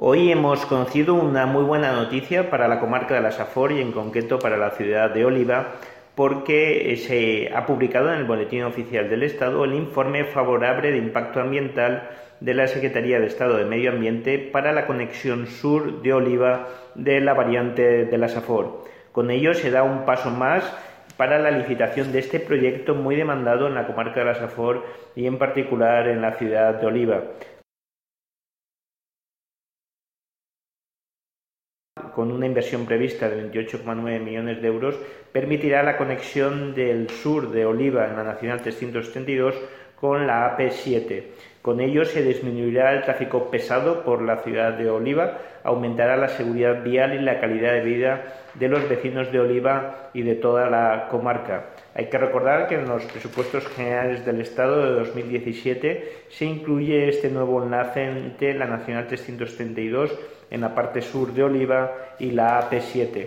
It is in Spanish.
Hoy hemos conocido una muy buena noticia para la comarca de la Safor y en concreto para la ciudad de Oliva, porque se ha publicado en el Boletín Oficial del Estado el informe favorable de impacto ambiental de la Secretaría de Estado de Medio Ambiente para la conexión sur de Oliva de la variante de la Safor. Con ello se da un paso más para la licitación de este proyecto muy demandado en la comarca de la Safor y en particular en la ciudad de Oliva. Con una inversión prevista de 28,9 millones de euros, permitirá la conexión del sur de Oliva en la Nacional 332 con la AP7. Con ello se disminuirá el tráfico pesado por la ciudad de Oliva, aumentará la seguridad vial y la calidad de vida de los vecinos de Oliva y de toda la comarca. Hay que recordar que en los presupuestos generales del Estado de 2017 se incluye este nuevo enlace entre la Nacional 332 en la parte sur de Oliva y la AP7.